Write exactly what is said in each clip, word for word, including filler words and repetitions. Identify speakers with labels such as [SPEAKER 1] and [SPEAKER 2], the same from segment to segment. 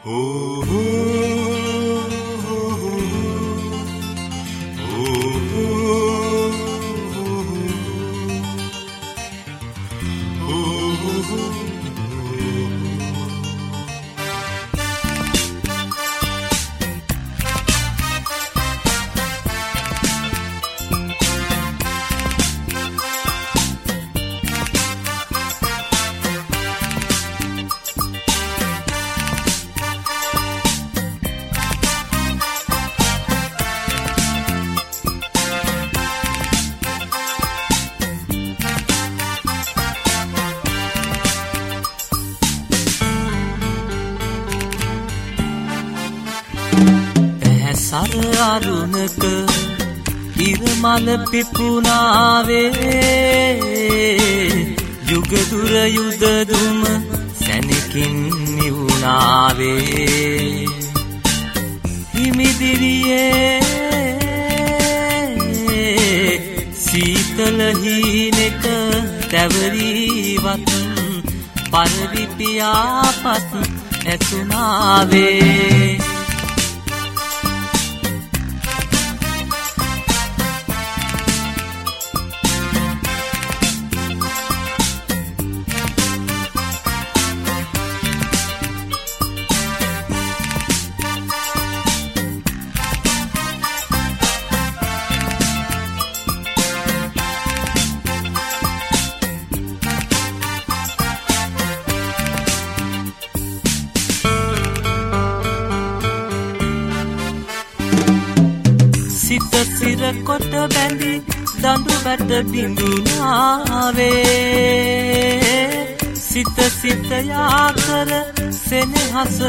[SPEAKER 1] අරුණක ඉරමල පිපුණාවේ යුග දුර යුද දුම සැනකින් නිවුණාවේ හිමිදිරියේ සීතල හීනෙක තැවරීවත් පරවි පියාපත් ඇසුනාවේ සිර කොට බැඳි දඬු වැට බිඳුනාවේ සිත සිත යාකර සෙනෙහස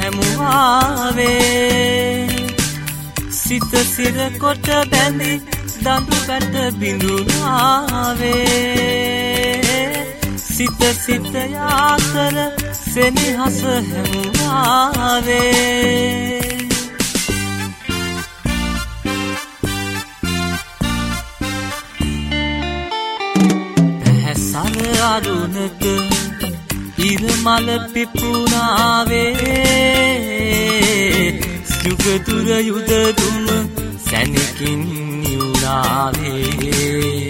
[SPEAKER 1] හැමුවාවේ සිත සිර කොට බැඳි දඬු වැට බිඳුනාවේ සිත සිත යාකර සෙනෙහස හැමුවාවේ අරුණක ඉරමල පිපුණාවේ යුග දුර යුද දුම සැනකින් නිවුණාවේ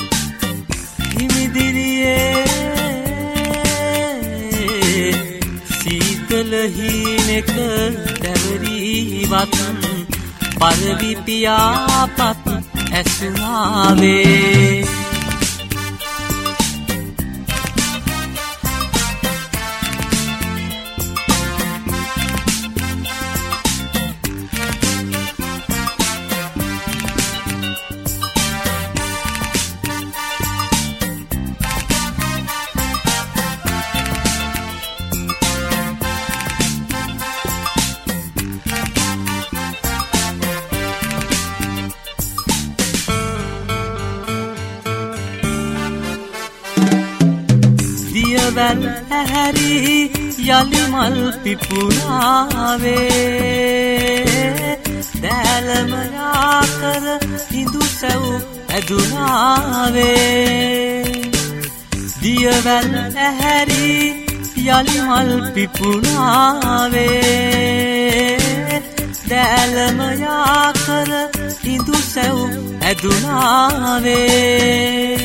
[SPEAKER 1] හිමිදිරියේ සීතල හීනෙක තැවරීවත් පරවි පියාපත් ඇසුනාවේ දියවැල් ඇහැරි යලි මල් පිපුණාවේ දැලම යාකර හිඳු සැව් ඇදුනාවේ දියවැල් ඇහැරි යලි මල් පිපුණාවේ දැලම යාකර හිඳු සැව් ඇදුනාවේ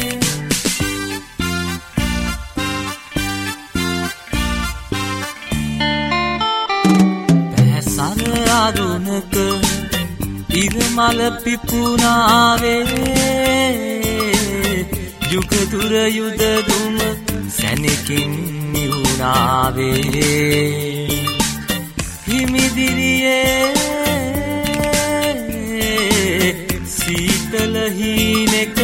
[SPEAKER 1] අරුණක ඉරමල පිපුණාවේ යුග දුර යුද දුම සැනකින් නිවුණාවේ හිමිදිරියේ සීතල හීනෙක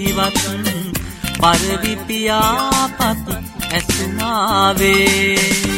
[SPEAKER 1] තැවරීවත් පරවි පියාපත් ඇසුනාවේ